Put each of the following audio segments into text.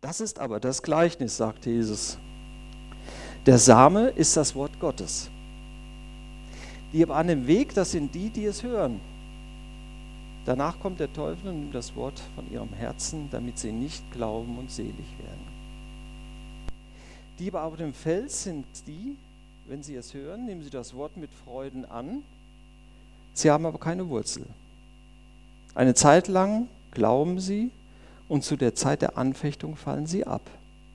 Das ist aber das Gleichnis, sagt Jesus. Der Same ist das Wort Gottes. Die aber an dem Weg, das sind die, die es hören. Danach kommt der Teufel und nimmt das Wort von ihrem Herzen, damit sie nicht glauben und selig werden. Die aber auf dem Fels sind die, wenn sie es hören, nehmen sie das Wort mit Freuden an. Sie haben aber keine Wurzel. Eine Zeit lang glauben sie und zu der Zeit der Anfechtung fallen sie ab.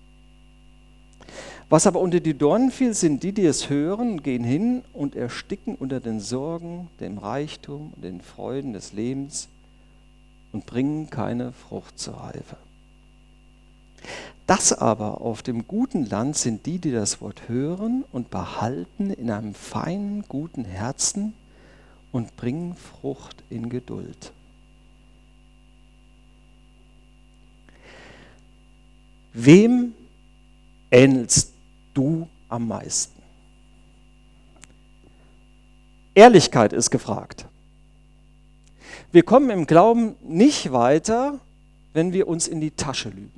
Was aber unter die Dornen fiel, sind die, die es hören, gehen hin und ersticken unter den Sorgen, dem Reichtum und den Freuden des Lebens und bringen keine Frucht zur Reife. Das aber auf dem guten Land sind die, die das Wort hören und behalten in einem feinen, guten Herzen und bringen Frucht in Geduld. Wem ähnelst du am meisten? Ehrlichkeit ist gefragt. Wir kommen im Glauben nicht weiter, wenn wir uns in die Tasche lügen.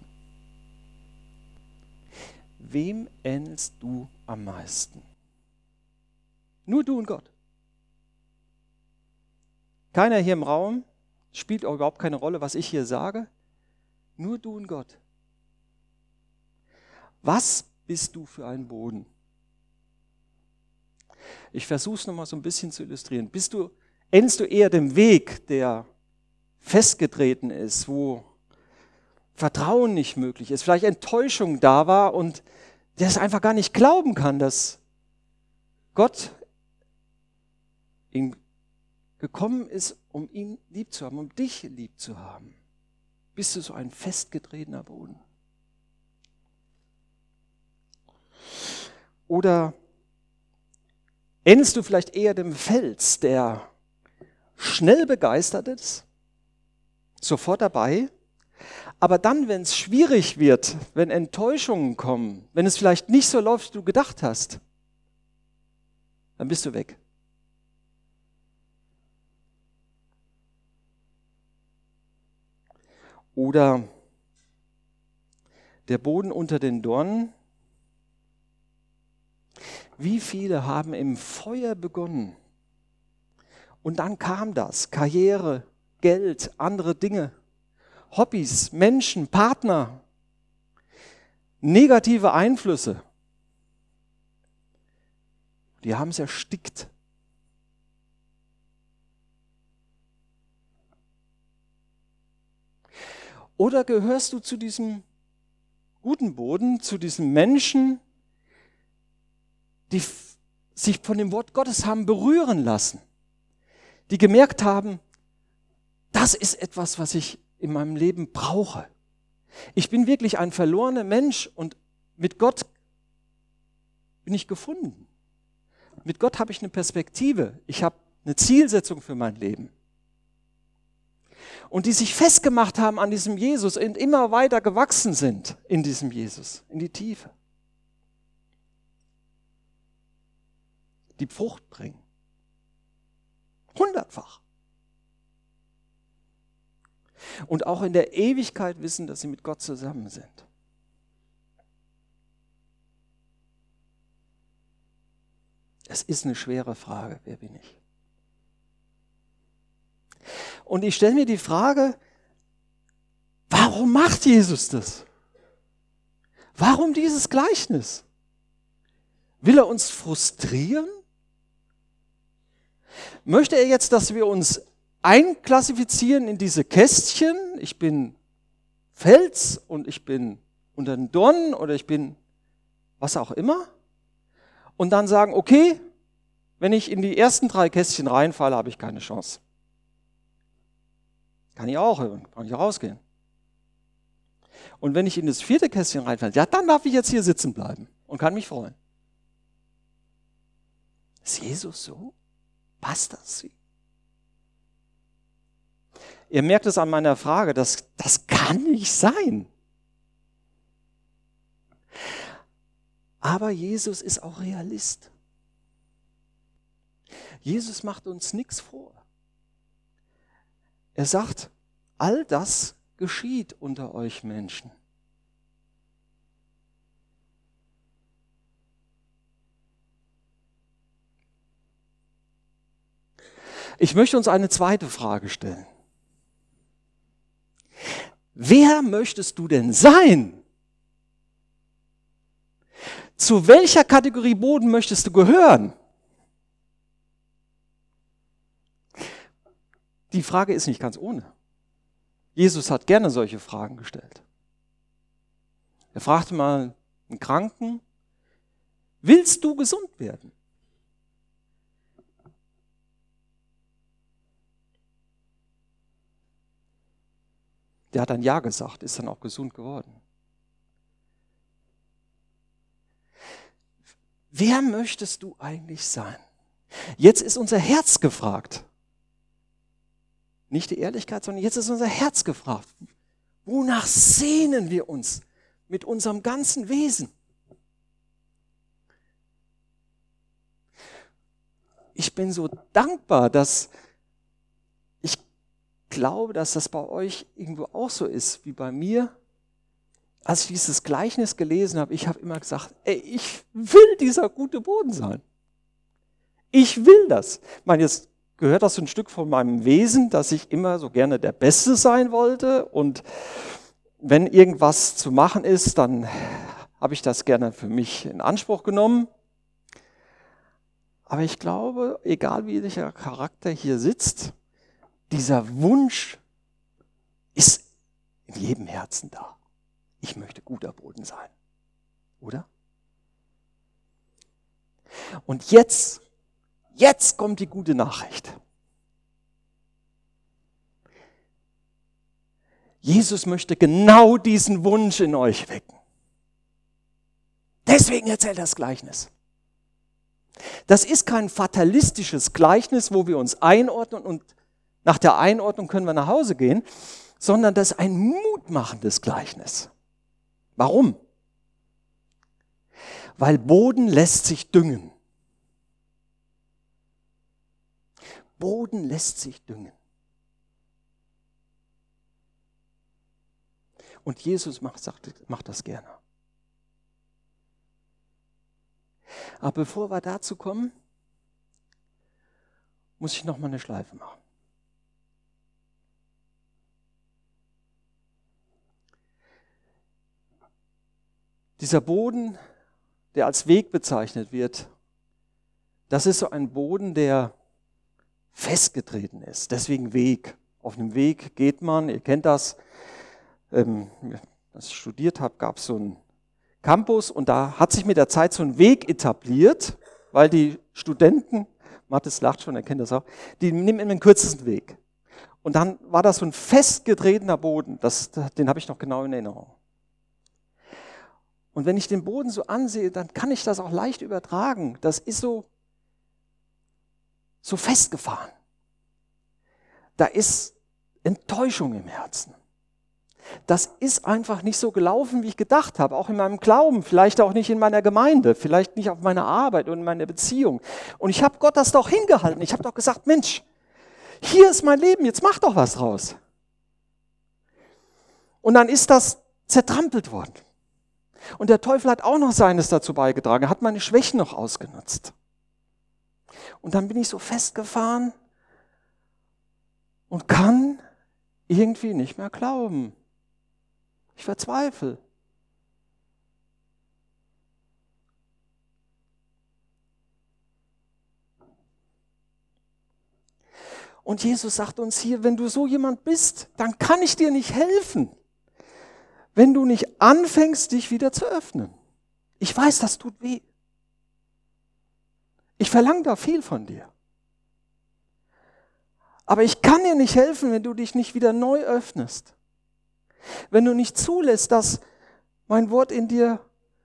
Wem ähnelst du am meisten? Nur du und Gott. Keiner hier im Raum, spielt auch überhaupt keine Rolle, was ich hier sage. Nur du und Gott. Was bist du für ein Boden? Ich versuche es nochmal so ein bisschen zu illustrieren. Ähnelst du eher dem Weg, der festgetreten ist, wo Vertrauen nicht möglich ist, vielleicht Enttäuschung da war und der es einfach gar nicht glauben kann, dass Gott ihm gekommen ist, um ihn lieb zu haben, um dich lieb zu haben? Bist du so ein festgetretener Boden? Oder ähnelst du vielleicht eher dem Fels, der schnell begeistert ist, sofort dabei, aber dann, wenn es schwierig wird, wenn Enttäuschungen kommen, wenn es vielleicht nicht so läuft, wie du gedacht hast, dann bist du weg. Oder der Boden unter den Dornen. Wie viele haben im Feuer begonnen und dann kam das, Karriere, Geld, andere Dinge, Hobbys, Menschen, Partner, negative Einflüsse. Die haben es erstickt. Oder gehörst du zu diesem guten Boden, zu diesen Menschen, die sich von dem Wort Gottes haben berühren lassen, die gemerkt haben, das ist etwas, was ich in meinem Leben brauche. Ich bin wirklich ein verlorener Mensch und mit Gott bin ich gefunden. Mit Gott habe ich eine Perspektive. Ich habe eine Zielsetzung für mein Leben. Und die sich festgemacht haben an diesem Jesus und immer weiter gewachsen sind in diesem Jesus, in die Tiefe. Die Frucht bringen. 100-fach. Und auch in der Ewigkeit wissen, dass sie mit Gott zusammen sind. Es ist eine schwere Frage, wer bin ich? Und ich stelle mir die Frage, warum macht Jesus das? Warum dieses Gleichnis? Will er uns frustrieren? Möchte er jetzt, dass wir uns einklassifizieren in diese Kästchen? Ich bin Fels und ich bin unter den Dornen oder ich bin was auch immer. Und dann sagen, okay, wenn ich in die ersten 3 Kästchen reinfalle, habe ich keine Chance. Kann ich auch hören, kann ich auch rausgehen. Und wenn ich in das 4. Kästchen reinfalle, ja, dann darf ich jetzt hier sitzen bleiben und kann mich freuen. Ist Jesus so? Passt das? Ihr merkt es an meiner Frage, das kann nicht sein. Aber Jesus ist auch Realist. Jesus macht uns nichts vor. Er sagt, all das geschieht unter euch Menschen. Ich möchte uns eine zweite Frage stellen. Wer möchtest du denn sein? Zu welcher Kategorie Boden möchtest du gehören? Die Frage ist nicht ganz ohne. Jesus hat gerne solche Fragen gestellt. Er fragte mal einen Kranken, willst du gesund werden? Der hat dann Ja gesagt, ist dann auch gesund geworden. Wer möchtest du eigentlich sein? Jetzt ist unser Herz gefragt. Nicht die Ehrlichkeit, sondern jetzt ist unser Herz gefragt. Wonach sehnen wir uns mit unserem ganzen Wesen? Ich bin so dankbar, dass ich glaube, dass das bei euch irgendwo auch so ist wie bei mir. Als ich dieses Gleichnis gelesen habe, ich habe immer gesagt, ich will dieser gute Boden sein. Ich will das. Ich meine, jetzt gehört das so ein Stück von meinem Wesen, dass ich immer so gerne der Beste sein wollte. Und wenn irgendwas zu machen ist, dann habe ich das gerne für mich in Anspruch genommen. Aber ich glaube, egal wie welcher Charakter hier sitzt, dieser Wunsch ist in jedem Herzen da. Ich möchte guter Boden sein, oder? Und jetzt kommt die gute Nachricht. Jesus möchte genau diesen Wunsch in euch wecken. Deswegen erzählt er das Gleichnis. Das ist kein fatalistisches Gleichnis, wo wir uns einordnen und nach der Einordnung können wir nach Hause gehen, sondern das ist ein mutmachendes Gleichnis. Warum? Weil Boden lässt sich düngen. Boden lässt sich düngen. Und Jesus macht das gerne. Aber bevor wir dazu kommen, muss ich noch mal eine Schleife machen. Dieser Boden, der als Weg bezeichnet wird, das ist so ein Boden, der festgetreten ist. Deswegen Weg. Auf einem Weg geht man, ihr kennt das. Als ich studiert habe, gab es so einen Campus und da hat sich mit der Zeit so ein Weg etabliert, weil die Studenten, Mathis lacht schon, er kennt das auch, die nehmen immer den kürzesten Weg. Und dann war das so ein festgetretener Boden, den habe ich noch genau in Erinnerung. Und wenn ich den Boden so ansehe, dann kann ich das auch leicht übertragen. Das ist so festgefahren. Da ist Enttäuschung im Herzen. Das ist einfach nicht so gelaufen, wie ich gedacht habe, auch in meinem Glauben, vielleicht auch nicht in meiner Gemeinde, vielleicht nicht auf meiner Arbeit und in meiner Beziehung. Und ich habe Gott das doch hingehalten. Ich habe doch gesagt, Mensch, hier ist mein Leben, jetzt mach doch was draus. Und dann ist das zertrampelt worden. Und der Teufel hat auch noch seines dazu beigetragen. Er hat meine Schwächen noch ausgenutzt. Und dann bin ich so festgefahren und kann irgendwie nicht mehr glauben. Ich verzweifle. Und Jesus sagt uns hier, wenn du so jemand bist, dann kann ich dir nicht helfen, wenn du nicht anfängst, dich wieder zu öffnen. Ich weiß, das tut weh. Ich verlange da viel von dir. Aber ich kann dir nicht helfen, wenn du dich nicht wieder neu öffnest. Wenn du nicht zulässt, dass mein Wort in dich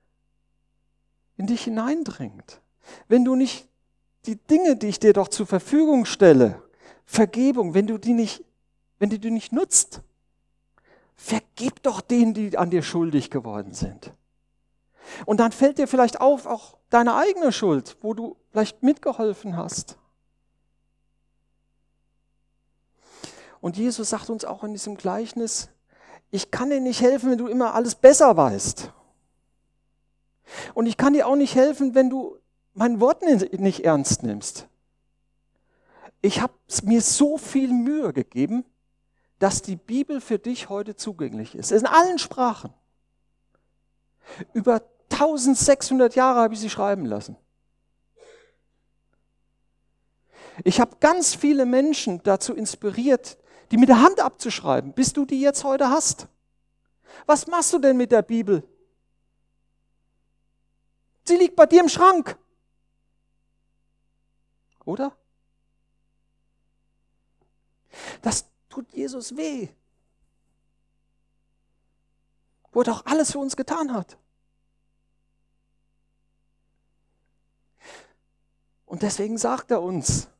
hineindringt. Wenn du nicht die Dinge, die ich dir doch zur Verfügung stelle, Vergebung, wenn du die nicht nutzt, vergib doch denen, die an dir schuldig geworden sind. Und dann fällt dir vielleicht auf, auch deine eigene Schuld, wo du vielleicht mitgeholfen hast. Und Jesus sagt uns auch in diesem Gleichnis, ich kann dir nicht helfen, wenn du immer alles besser weißt. Und ich kann dir auch nicht helfen, wenn du mein Wort nicht ernst nimmst. Ich habe mir so viel Mühe gegeben, dass die Bibel für dich heute zugänglich ist. In allen Sprachen. Über 1600 Jahre habe ich sie schreiben lassen. Ich habe ganz viele Menschen dazu inspiriert, die mit der Hand abzuschreiben, bis du die jetzt heute hast. Was machst du denn mit der Bibel? Sie liegt bei dir im Schrank. Oder? Das tut Jesus weh. Wo er doch alles für uns getan hat. Und deswegen sagt er uns,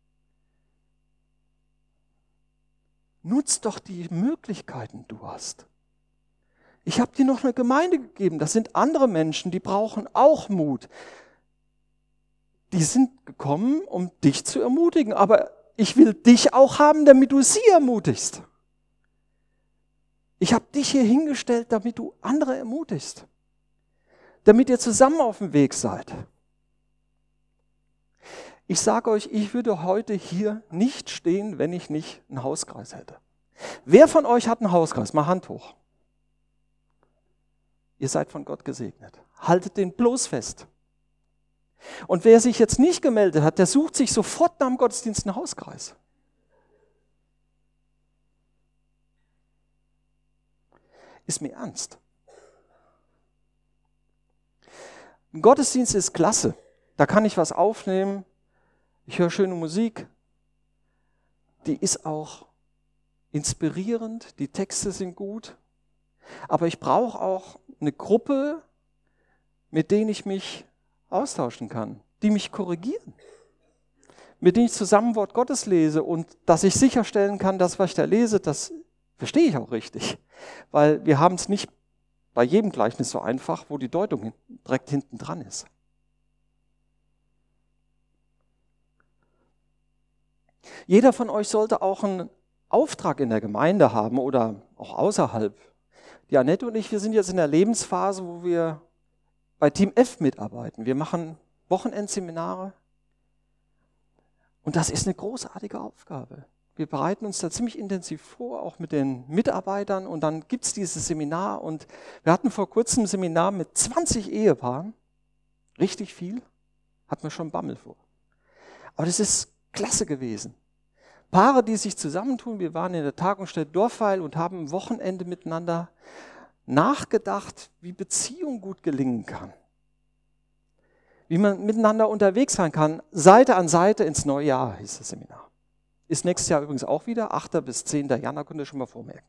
nutz doch die Möglichkeiten, die du hast. Ich habe dir noch eine Gemeinde gegeben, das sind andere Menschen, die brauchen auch Mut. Die sind gekommen, um dich zu ermutigen, aber ich will dich auch haben, damit du sie ermutigst. Ich habe dich hier hingestellt, damit du andere ermutigst, damit ihr zusammen auf dem Weg seid. Ich sage euch, ich würde heute hier nicht stehen, wenn ich nicht einen Hauskreis hätte. Wer von euch hat einen Hauskreis? Mal Hand hoch. Ihr seid von Gott gesegnet. Haltet den bloß fest. Und wer sich jetzt nicht gemeldet hat, der sucht sich sofort nach dem Gottesdienst einen Hauskreis. Ist mir ernst. Ein Gottesdienst ist klasse. Da kann ich was aufnehmen. Ich höre schöne Musik. Die ist auch inspirierend. Die Texte sind gut. Aber ich brauche auch eine Gruppe, mit denen ich mich austauschen kann, die mich korrigieren, mit denen ich zusammen Wort Gottes lese und dass ich sicherstellen kann, dass was ich da lese, das verstehe ich auch richtig. Weil wir haben es nicht bei jedem Gleichnis so einfach, wo die Deutung direkt hinten dran ist. Jeder von euch sollte auch einen Auftrag in der Gemeinde haben oder auch außerhalb. Die Annette und ich, wir sind jetzt in der Lebensphase, wo wir bei Team F mitarbeiten. Wir machen Wochenendseminare und das ist eine großartige Aufgabe. Wir bereiten uns da ziemlich intensiv vor, auch mit den Mitarbeitern und dann gibt es dieses Seminar und wir hatten vor kurzem ein Seminar mit 20 Ehepaaren, richtig viel, hatten wir schon Bammel vor. Aber das ist klasse gewesen. Paare, die sich zusammentun, wir waren in der Tagungsstätte Dorfweil und haben am Wochenende miteinander nachgedacht, wie Beziehung gut gelingen kann. Wie man miteinander unterwegs sein kann, Seite an Seite ins neue Jahr, hieß das Seminar. Ist nächstes Jahr übrigens auch wieder, 8. bis 10. Januar, könnt ihr schon mal vormerken.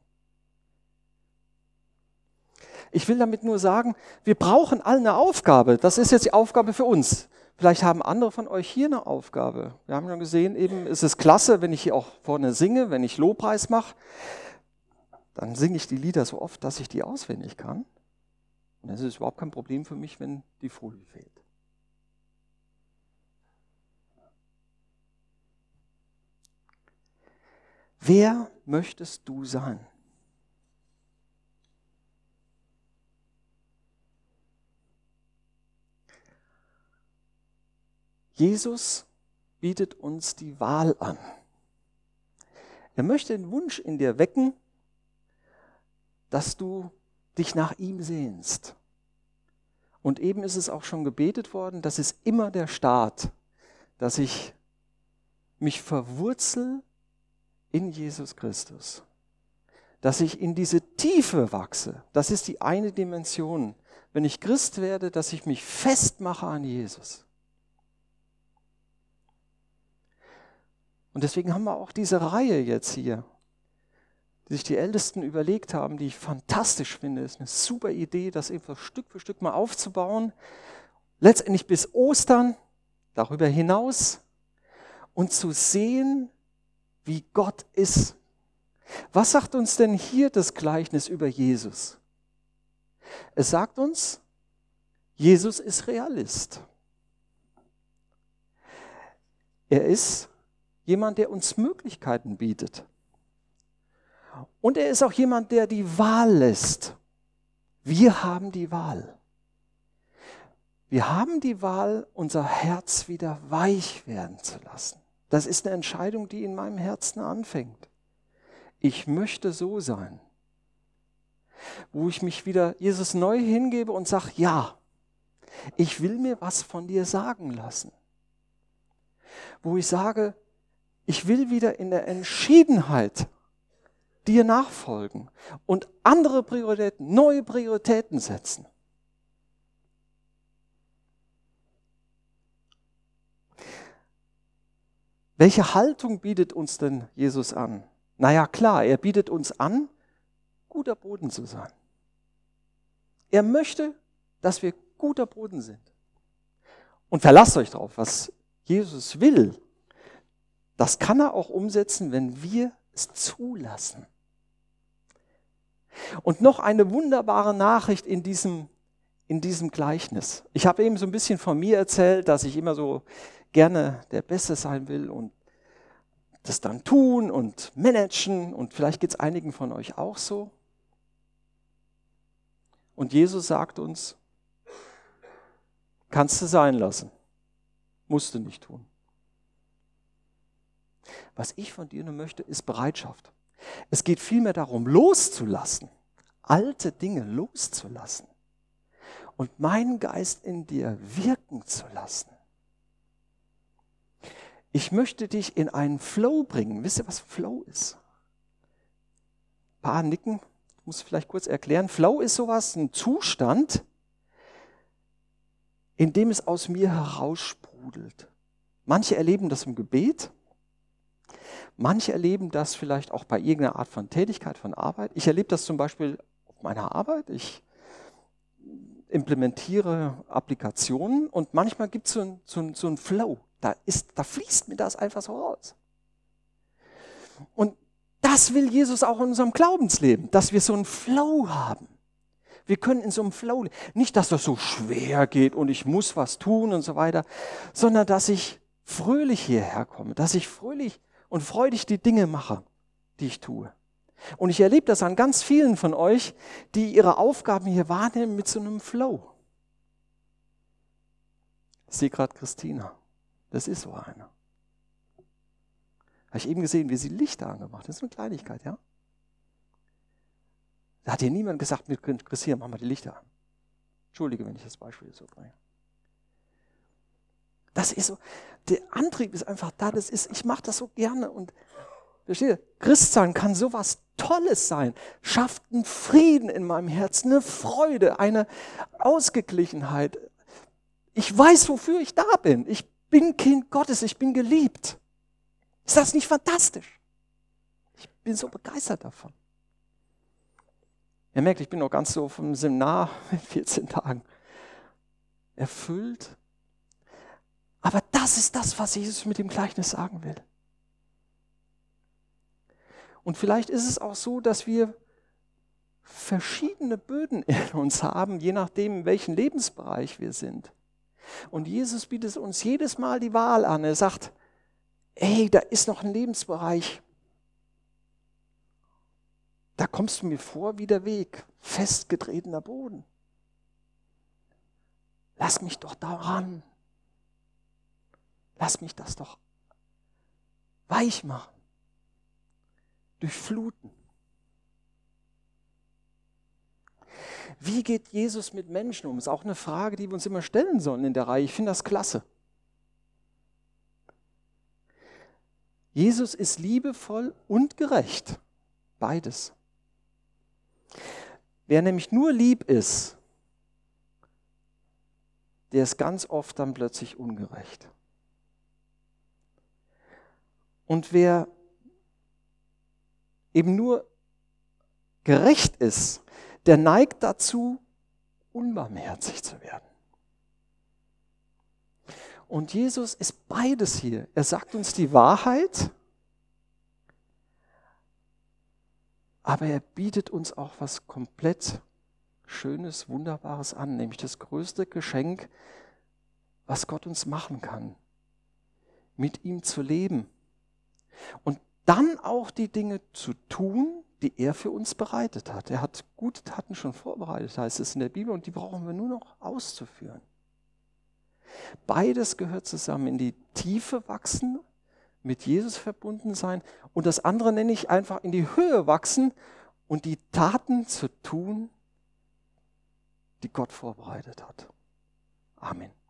Ich will damit nur sagen, wir brauchen alle eine Aufgabe. Das ist jetzt die Aufgabe für uns. Vielleicht haben andere von euch hier eine Aufgabe. Wir haben schon gesehen, eben ist es klasse, wenn ich hier auch vorne singe, wenn ich Lobpreis mache, dann singe ich die Lieder so oft, dass ich die auswendig kann. Und es ist überhaupt kein Problem für mich, wenn die Folie fehlt. Wer möchtest du sein? Jesus bietet uns die Wahl an. Er möchte den Wunsch in dir wecken, dass du dich nach ihm sehnst. Und eben ist es auch schon gebetet worden, das ist immer der Start, dass ich mich verwurzel in Jesus Christus. Dass ich in diese Tiefe wachse, das ist die eine Dimension. Wenn ich Christ werde, dass ich mich festmache an Jesus. Und deswegen haben wir auch diese Reihe jetzt hier, die sich die Ältesten überlegt haben, die ich fantastisch finde. Es ist eine super Idee, das einfach Stück für Stück mal aufzubauen. Letztendlich bis Ostern, darüber hinaus und zu sehen, wie Gott ist. Was sagt uns denn hier das Gleichnis über Jesus? Es sagt uns, Jesus ist Realist. Er ist jemand, der uns Möglichkeiten bietet. Und er ist auch jemand, der die Wahl lässt. Wir haben die Wahl. Wir haben die Wahl, unser Herz wieder weich werden zu lassen. Das ist eine Entscheidung, die in meinem Herzen anfängt. Ich möchte so sein. Wo ich mich wieder Jesus neu hingebe und sage, ja, ich will mir was von dir sagen lassen. Wo ich sage, ich will wieder in der Entschiedenheit dir nachfolgen und andere Prioritäten, neue Prioritäten setzen. Welche Haltung bietet uns denn Jesus an? Naja, klar, er bietet uns an, guter Boden zu sein. Er möchte, dass wir guter Boden sind. Und verlasst euch drauf, was Jesus will, das kann er auch umsetzen, wenn wir es zulassen. Und noch eine wunderbare Nachricht in diesem Gleichnis. Ich habe eben so ein bisschen von mir erzählt, dass ich immer so gerne der Beste sein will und das dann tun und managen, und vielleicht geht es einigen von euch auch so. Und Jesus sagt uns, kannst du sein lassen, musst du nicht tun. Was ich von dir nur möchte, ist Bereitschaft. Es geht vielmehr darum, loszulassen, alte Dinge loszulassen und meinen Geist in dir wirken zu lassen. Ich möchte dich in einen Flow bringen. Wisst ihr, was Flow ist? Ein paar nicken, ich muss vielleicht kurz erklären. Flow ist sowas, ein Zustand, in dem es aus mir heraussprudelt. Manche erleben das im Gebet, manche erleben das vielleicht auch bei irgendeiner Art von Tätigkeit, von Arbeit. Ich erlebe das zum Beispiel auf meiner Arbeit. Ich implementiere Applikationen und manchmal gibt es so einen Flow. Da fließt mir das einfach so raus. Und das will Jesus auch in unserem Glaubensleben, dass wir so einen Flow haben. Wir können in so einem Flow leben. Nicht, dass das so schwer geht und ich muss was tun und so weiter, sondern dass ich fröhlich hierher komme, dass ich fröhlich und freudig die Dinge mache, die ich tue. Und ich erlebe das an ganz vielen von euch, die ihre Aufgaben hier wahrnehmen mit so einem Flow. Ich sehe gerade Christina. Das ist so eine. Habe ich eben gesehen, wie sie Lichter angemacht hat. Das ist eine Kleinigkeit, ja? Da hat hier niemand gesagt, Christina, mach mal die Lichter an. Entschuldige, wenn ich das Beispiel so bringe. Das ist so, der Antrieb ist einfach da, ich mache das so gerne. Und versteht ihr, Christsein kann sowas Tolles sein, schafft einen Frieden in meinem Herzen, eine Freude, eine Ausgeglichenheit. Ich weiß, wofür ich da bin. Ich bin Kind Gottes, ich bin geliebt. Ist das nicht fantastisch? Ich bin so begeistert davon. Ihr merkt, ich bin noch ganz so vom Seminar in 14 Tagen erfüllt. Aber das ist das, was Jesus mit dem Gleichnis sagen will. Und vielleicht ist es auch so, dass wir verschiedene Böden in uns haben, je nachdem, in welchem Lebensbereich wir sind. Und Jesus bietet uns jedes Mal die Wahl an. Er sagt, hey, da ist noch ein Lebensbereich. Da kommst du mir vor wie der Weg, festgetretener Boden. Lass mich doch da ran. Lass mich das doch weich machen. Durchfluten. Wie geht Jesus mit Menschen um? Ist auch eine Frage, die wir uns immer stellen sollen in der Reihe. Ich finde das klasse. Jesus ist liebevoll und gerecht. Beides. Wer nämlich nur lieb ist, der ist ganz oft dann plötzlich ungerecht. Und wer eben nur gerecht ist, der neigt dazu, unbarmherzig zu werden. Und Jesus ist beides hier. Er sagt uns die Wahrheit, aber er bietet uns auch was komplett Schönes, Wunderbares an, nämlich das größte Geschenk, was Gott uns machen kann, mit ihm zu leben und dann auch die Dinge zu tun, die er für uns bereitet hat. Er hat gute Taten schon vorbereitet, heißt es in der Bibel, und die brauchen wir nur noch auszuführen. Beides gehört zusammen, in die Tiefe wachsen mit Jesus verbunden sein. Und das andere nenne ich einfach in die Höhe wachsen und die Taten zu tun, die Gott vorbereitet hat. Amen.